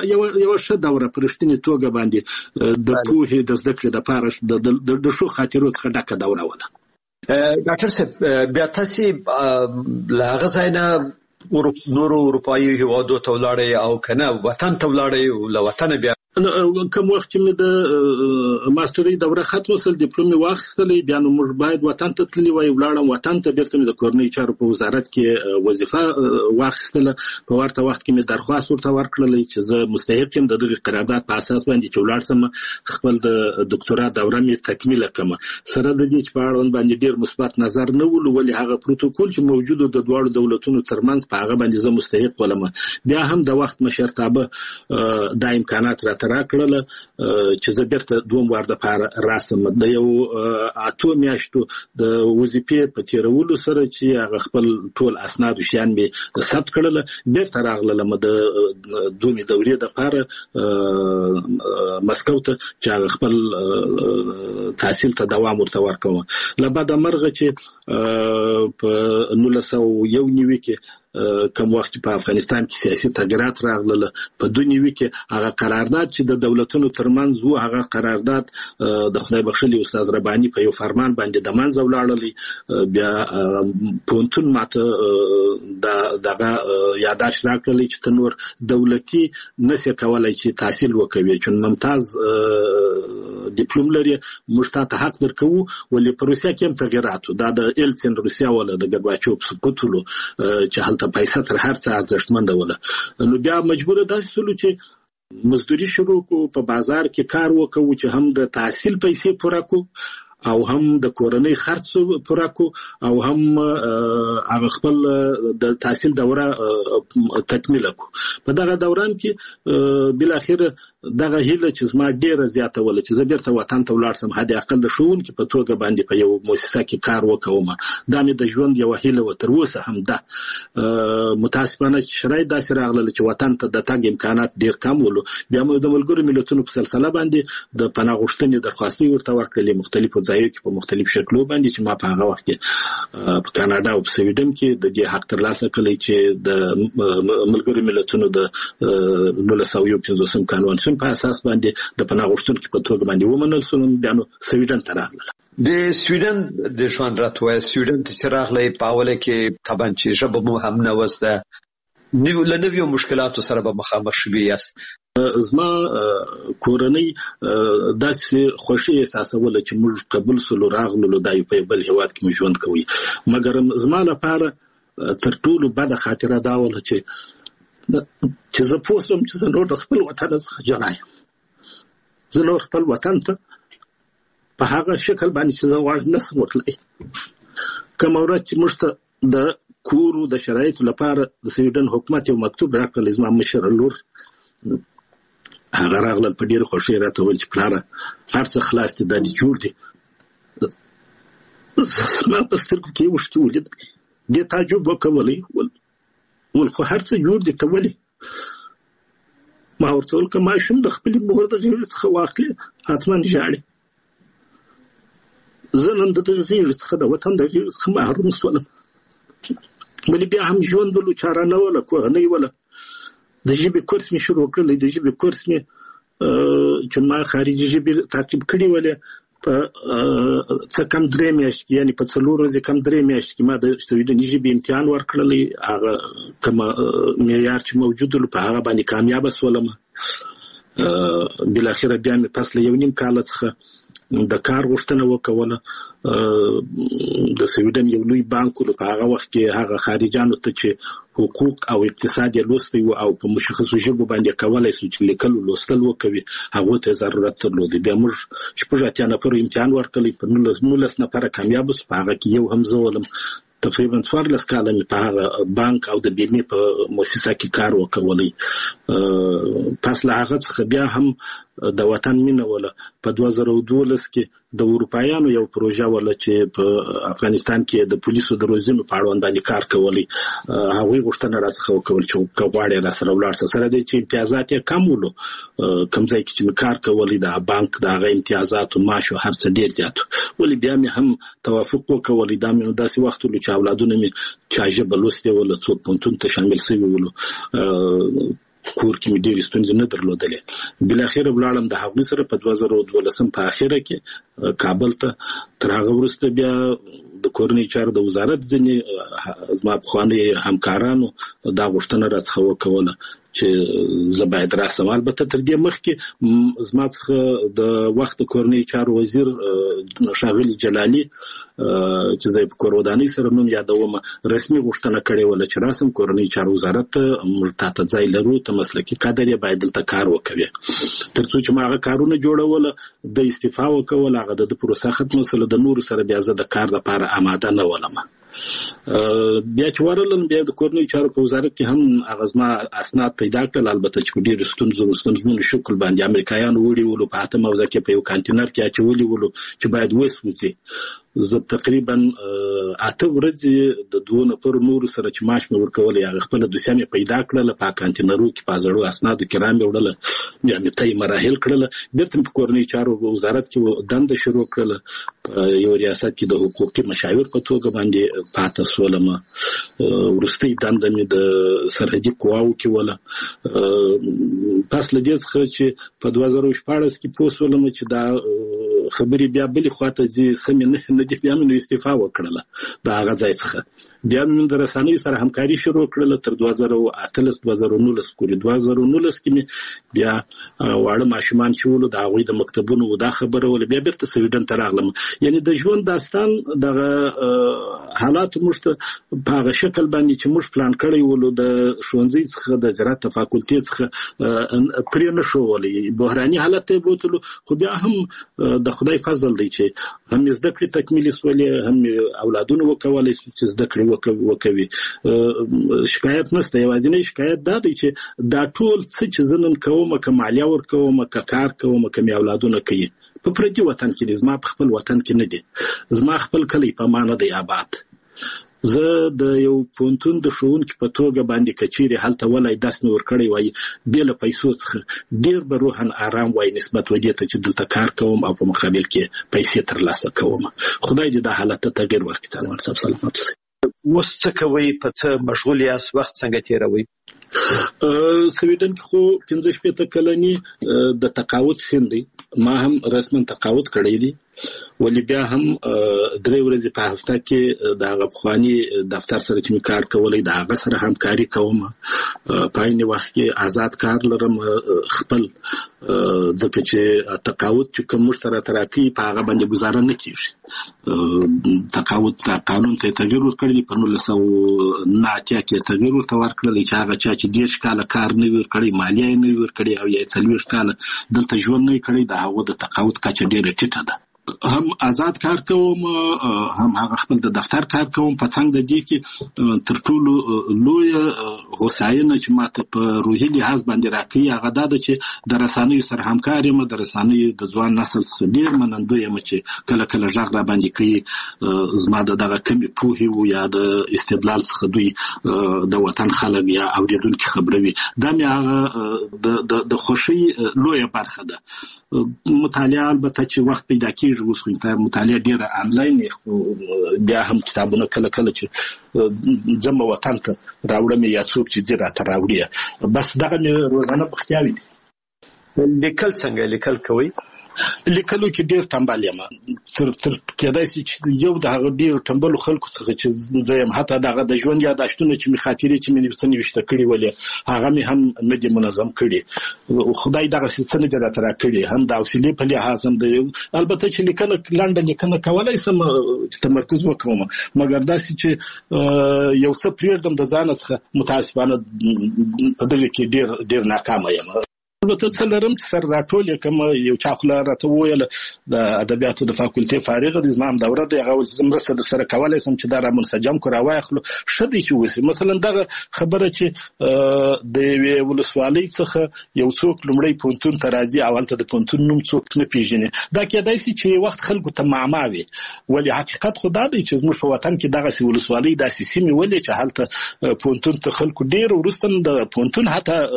یو ښه دوره پرشتنی توګه باندې د پوهې د زده کړې د پاره د شو خاطرو څخه ډکه دوره وله. ډاکټر صاحب بیا تاسو لا غزاینه نورو اروپایي هیوادو ته ولاړې او کنه وطن ته ولاړې او له وطن بیا کوم وخت چې مې د ماسترۍ دوره ختمه سول ډیپلوم واخیستلې بیا نو موږ باید وطن ته تللی وای ولاړم وطن ته بیرته مې د کورنۍ چارو په وزارت کې وظیفه واخیستله په ورته وخت کې مې درخواست ورته ورکړلې چې زه مستحق یم د دغه قرارداد په اساس باندې چې ولاړ سم خپل د ډاکټورا دوره مې تکمیل کړم سره د دې چې په اړوند باندې ډیر مثبت نظر نه ول ولې هغه پروتوکول چې موجود د دواړو دولتونو ترمنځ په هغه باندې زه مستحق ولم بیا هم د وخت مشرتابه د امکانات را کړل چې زه بیرته دوم وار د پاره راسم د یو اته میاشتو د وظیفې په تیرولو سره چې هغه خپل ټول اسناد او شیان به ثبت کړل بیرته راغلم د دومي دورې د پاره مسکو ته چې هغه خپل تحصیل ته دوام ورته ورکوم لبعد مرغه چې په 1991 کې کوم وخت په افغانستان کې سیاسي تغیرات راغله په دنیوي کې هغه قرارداد چې د دولتونو ترمنځ وو هغه قرارداد د خدای بخښلي استاد رباني په یو فرمان باندې د منځ ولاړلی بیا پونتون ماته دغه یاداش راکړلی چې تنور دولتي نشي کولای چې تحصیل وکوي چې ممتاز ډیپلوم لري موږ ته حق درکو ولې په روسیا کې هم تغیرات دا د ایلسن روسیا ولا د ګرباچوف سقوطلو چې هلته پیسې تر هر څه ارزښتمنده ولا نو بیا مجبور داسې سلو چې مزدوري شروع کو په بازار کې کار وکړو چې هم د تحصیل پیسې پوره کو او هم د کورنۍ خرڅ پوره کو او هم هغه خپل د تحصیل دوره تکمیل کو په دغه دوران کې بل اخر دغه هیله چې زما ډیره زیاته ول چې زه بیرته وطن ته ولاړ سم هدي اقل د شون کې په توګه باندې په یو مؤسسه کې کار وکوم دا مې د ژوند یو هیله و تر اوسه هم ده متاسفانه شرایط داسې راغله چې وطن ته د تګ امکانات ډیر کم ول بیا موږ د ملګرو ملتونو په سلسله باندې د پناه غوښتنې درخواستي ورته ورکړلې مختلفو ځایونو کې په مختلف شکلو باندې چې ما په هغه وخت کې په کاناډا او په سویډن کې د دې حق ترلاسه کړی چې د ملګرو ملتونو د 1950 قانون په اساس باندې د پناه غوښتونکو په توګه باندې ومنل شول بیا نو سویډن ته راغله د سویډن د ژوند راتوي سویډن ته راغلی په اوله کې طبعا چې ژبه مو هم نه وسته نویو مشکلاتو سره به مخامخ شوي یاست زما کورنۍ داسې خوشي احساسوله چې موږ قبول سلو راغلو دای په بل هواد کې ژوند کوي مګر زما لپاره تر ټولو بده خاطره دا وله چې زه پوسم چې زه نور د خپل وطن څخه جلا یم زه نور خپل وطن ته په هغه شکل باندې چې زه غواړم نشم وتلی کوم ورځ چې موږ ته د کورو د شرایطو لپاره د سویډن حکومت یو مکتوب راکړل زما مشر لور هغه راغله په ډیره خوشي راته ویل چې پلاره هر څه خلاص دي د جوړ دي ما په سترګو کې وشتي ولید دې تعجب وکولې ول خو هر څه جوړ دي ته ولې ما ورته ویل که ماشوم د خپلې مور د غېږې څخه واخلي حتما ژاړي زه نن د دغه غېږې څخه د وطن د غېږې څخه محروم شولم ولې بیا هم ژوند ولو چاره نه وله کورنۍ وله د ژبې کورس مې شروع کړلی د ژبې کورس مې چې ما خارجي ژبې تعقیب کړي ولې په څه کم 3 میاشتې کې یعنی په 4 ورځې کم 3 میاشتې کې ما د سویډني ژبې امتحان ورکړلی هغه کوم معیار چې موجود و په هغه باندې کامیاب شولم بل اخر بیا مې پس له 1.5 کال څخه د کار غوښتنه وکوله د سویډن یو لوی بانک په هغه وخت کې هغه خارجانو ته چې حقوق او اقتصاد یې لوستي او په مشخصو ژبو باندې کولای شي چې لیکل او لوستل وکوي هغه ته ضرورت درلود بیا موږ شپږ اتیا نفر امتحان ورکړلی په 19 نفر کامیاب شو هغه کې یو هم زه ولم تقریبا 14 کاله مې په هغه بانک او د بیمې په مؤسسه کې کار وکولای پس له هغه څخه بیا هم د وطن مینه ولا په 2012 کې د اروپایانو یو پروژه ولا چې په افغانستان کې د پولیسو د روزنې په اړه باندې کار کولی هغه غوښتنه راڅخه وکول چې کوړې را سره ولاړ سره د چې امتیازات یې کم ولو کم ځای کې چې کار کولی د بانک د هغه امتیازات او معاش هر څه ډیر زیات ولې بیا مې هم توافق وکول دا مې داسې وخت ولې چې اولادونه مې چاجه بلوسته ولا څو پونتون ته شامل شوی ولو کور کې مې ډېر ستونزې نه درلودلې. بل اخر ولاړم د هغوی سره په 2012 په اخره کې کابل ته. تر هغه وروسته بیا د کورنۍ چارو د وزارت ځینې زما پخواني همکارانو دا غوښتنه راڅخه وکوله چې زه باید راسم. البته تر دې مخکې زما څخه د وخت کورنۍ چارو وزیر ښاغلي جلالي چې زه په کور ودانۍ سره نوم یادوم رسمي غوښتنه کړې وله چې راسم کورنۍ چارو وزارت ته موږ تاته ځای لرو، ته مسلکي کادر یې، باید دلته کار وکوي. تر څو چې ما هغه کارونه جوړوله د استعفا وکول، هغه د پروسه ختمه سره د نورو سره بیا زه د کار لپاره آماده نه ولم. بیا چې ورلم بیا د کورنۍ چارو په وزارت کې هم هغه زما اسناد پیدا کړل، البته چې په ډېرو ستونزمنو شکل باندې امریکایانو وړي ولو په 8 موضوع کې په یو کانټینر کې اچولي ولو چې باید وسوځي. زه تقریبا 8 ورځې د 2 نفر نورو سره چې معاش مې ورکول هغه خپل دوسیه مې پیدا کړل، په کانټینرو کې په زړو اسنادو کې رام وړل، بیا مې تای مراحل کړل، بیرته په کورنۍ چارو وزارت کې دنده شروع کړل. یو ریاست کې د حقوقي مشاور په توګه باندې پاتې سولم. ورستي دنده مې د سرحدي قواو کې ولا. پس له دې څخه چې په 2014 کې پوسولم چې دا خبرې بیا بلې خواته ځي سمې نه دي، بیا مې استعفا وکړله د هغه ځای څخه. بیا مې د رسنیو سره همکاري شروع کړله تر 2018-2019 پورې. 2019 کې مې بیا واړه ماشومان چې ولو د هغوی د مکتبونو دا خبره وله، بیا بیرته سویډن ته راغلم. یعنی د ژوند داستان دغه حالات موږ ته په هغه شکل باندې چې موږ پلان کړی ولو د ښوونځي څخه د زراعت فاکولټي څخه پرې نه شولی، بحراني حالت ته بوتلو. خو بیا هم د خدای فضل دی چې هم زده کړې تکمیل سولې، هم اولادونه وکولای شي چې زده کړې وکوي. شکایت نشته. یوازینی شکایت دا دی چې دا ټول څه چې زه نن کوم، که مالیه ورکوم، که کار کوم، که مې اولادونه کوي، په پردي وطن کې دي، زما په خپل وطن کې نه دي. زما خپل کلی په ما نه دی آباد. زه د یو پوهنتون د ښوونکي په توګه باندې کچېرې هلته ولای درس مې ورکړی وای، بې له پیسو څخه ډېر به روحن آرام وای نسبت ودې ته چې دلته کار کوم او په مقابل کې پیسې ترلاسه کوم. خدای دې دا حالت ته تغیر ورکړي. سلامت صاحب سلامت. اوس څه کوئ؟ په څه مشغول یاست؟ وخت څنګه تېروئ؟ سویډن کې خو 15 کلنی د تقاعد سن دی. ما هم رسما تقاعد کړی دی، ولی بیا هم 3 ورځې په هفته کې د هغه پخواني دفتر سره چې کار کولای د هغه سره همکاري کوم. په عین وخت کې آزاد کار لرم خپل، ځکه چې تقاعد چې کوم مشترک تراکي په هغه باندې گزاره نه کیږي. تقاعد قانون ته تغیر ورکړی په 1990 کې تغیر ورکړل چې هغه چې 10 کاله کار نه ورکړي، مالیه نه ورکړي او یا 40 کاله دلته ژوند نه کړي، د هغه د تقاعد کچه ډیره ټیټه ده. هم آزاد کار کوم، هم هغه خپل د دفتر کار کوم. په څنګ د دې کې تر ټولو لوی هوساینه چې ماته په روحي لحاظ باندې راکړي هغه دا ده چې د رسنیو سره همکار یم. د رسنیو د ځوان نسل څخه ډېر منندوی یم چې کله کله غږ را باندې کوي، زما دغه کمې پوهې و یا د استدلال څخه دوی د وطن خلک یا اوریدونکي خبروي. دا مې هغه د خوښۍ لویه برخه ده. مطالعه البته چې وخت پیدا کېږي، اوس خو مطالعه ډېره آنلاین، بیا هم کتابونه کله کله چې ځم وطن ته راوړم یا څوک چې دې راته راوړي، بس دغه مې روزانه بختیاوي دي. لیکل څنګه لیکل کوئ؟ لیکلو کې ډېر ټنبل یم. تر کېدای شي چې یو د هغه ډېرو ټنبلو خلکو څخه چې زه یم، حتی دغه د ژوند یاداشتونه چې مې خاطرې چې مې څه نوشته کړي ولې هغه مې هم نه دي منظم کړي. خدای دغسې څه نه دي راته راکړي، هم د حوصلې په لحاظ هم د البته چې لیکنه لنډه لیکنه کولی شم چې تمرکز وکړم، مګر داسې چې یو څه پرېږدم د ځانه څخه متاسفانه په دغه کې ډېر ناکامه یم. البته څه لرم چې سر راټول کوم. یو چا خو راته وویل د ادبیاتو د فاکولټي فارغ دي، زما هم دوره دی، هغه چې مرسته در سره کولی شم چې دا را منسجم کړو راواخلو. ښه دی چې وسي. مثلا دغه خبره چې د یوې ولسوالۍ څخه یو څوک لومړی پوهنتون ته راځي او هلته د پوهنتون نوم څوک نه پېژني، دا کېدای شي چې وخت خلکو ته معما وي، ولې حقیقت خو دا دی چې زموږ په وطن کې دغسې ولسوالۍ داسې سیمې ولې چې هلته پوهنتون ته خلکو ډېر وروسته د پوهنتون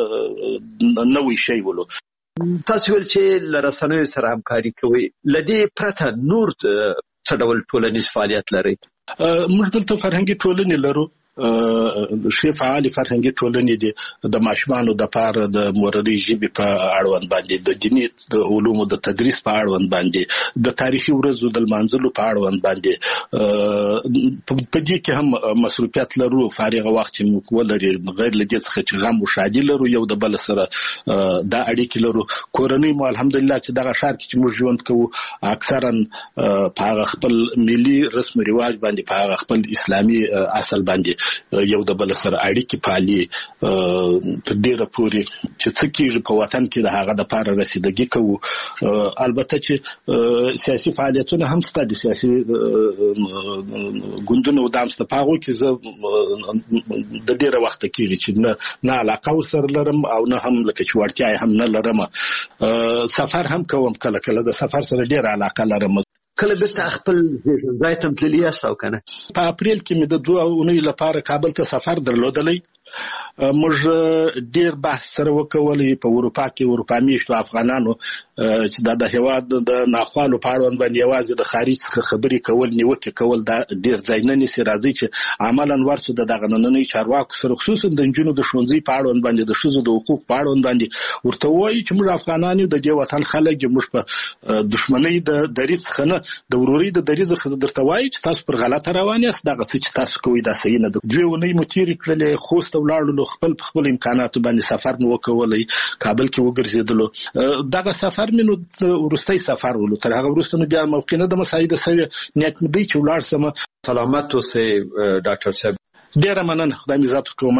حتی نوی شی ولو. تاسو ول چې له رسنیو سره همکاري کوئ، له دې پرته نور څه ډول ټولنیز فعالیت لرئ؟ موږ دلته فرهنګي ټولنې لرو، شی فعال فرهنګي ټولنې دي د ماشومانو د پاره د مورري ژبې په اړوند باندې د دیني علومو د تدریس په اړوند باندې د تاریخي ورځو د منځلو په اړوند باندې په دې کې هم مصروفیت لرو فارغ وخت چې موږ ولري غیر لدې څخه چې غم او شادي لرو یو د بل سره د اړیکې لرو کورنۍ مو الحمدلله چې دغه ښار کې چې موږ ژوند کوو اکثرا په خپل ملي رسم رواج باندې په خپل اسلامي اصل باندې یو د بل سره اړیکې پالي په ډیره پوري چې څه کېږي په وطن کې د هغه د پاره رسیدګي کوو البته چې سیاسي فعالیتونه هم ستاسو سیاسي ګوندونو د امست پاغو کې د ډیره وخت کېږي چې نه علاقه وسر لرم او نه هم لکه چې ورتیا هم نه لرم سفر هم کوم کله کله د سفر سره ډیره علاقه لرم کله به خپل ځای ته تللی یاستو کنه په اپریل کې مې د 2 اونۍ لپاره کابل ته سفر درلودلی موږ ډیر بحث سره وکولې په اروپا کې اروپا میشتو افغانانو چې د هیواد د ناخوالو په اړه باندې یوازې د خارج څخه خبرې کول نیوکه کول دا ډیر ځای نه نسی راځي چې عملاً ورته د دغه نننۍ چارواکو سره خصوصا د جنونو د شونځي په اړه باندې د شوزو د حقوق په اړه باندې ورته وایي چې موږ افغانانو د دې وطن خلک موږ په دښمنۍ د دریځ خنه د وروري د دریځ خنه درته وایي چې تاسو پر غلطه روان یاست دغه څه چې تاسو کوی دا صحیح نه ده دوی ونی متیر کړل خوست ولاړو خپل امکاناتو باندې سفر نو وکولای کابل کې وګرځیدلو دغه سفر منو ورستۍ سفر ولو تر هغه ورسته بیا موقعینه د مساعده سوي نیت مې دی چې ولاړ سم سلامت اوسې ډاکټر صاحب ډیره مننه خدای مې ذات کوم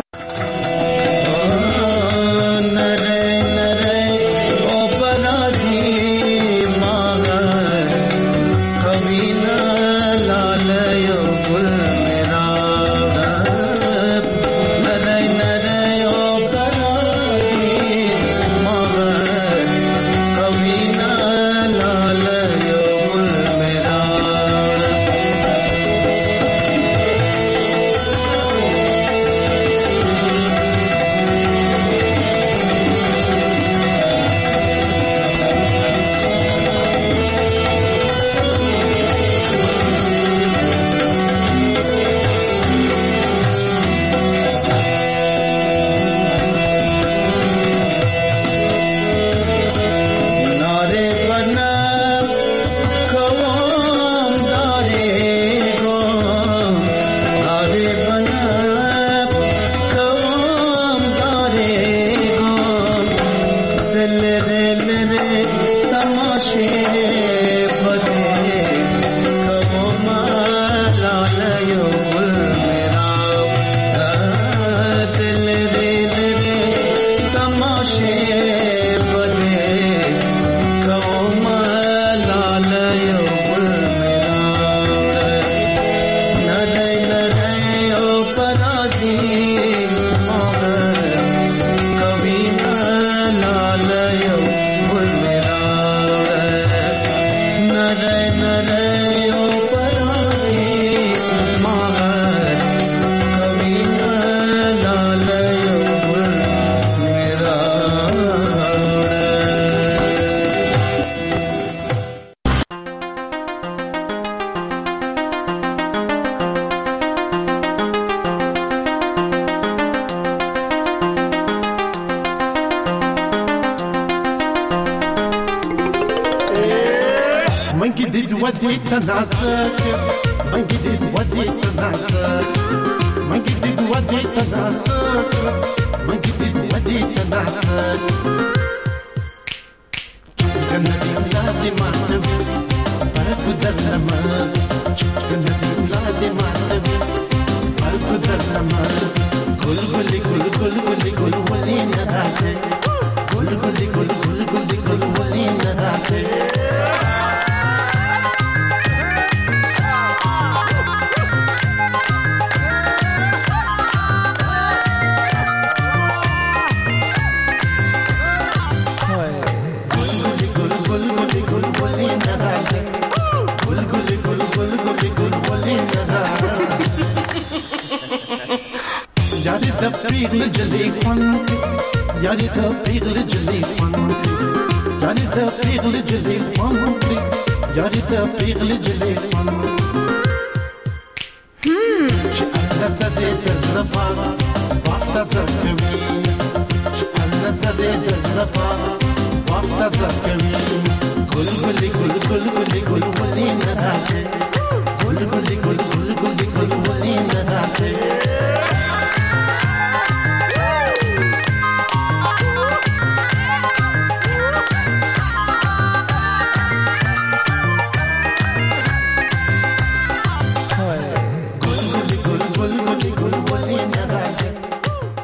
نظر د زړه پاک وخت زړه کوي چې نظر د زړه پاک وخت زړه کوي ګل ګل ګل ګل ګل ګل ګل نه راځي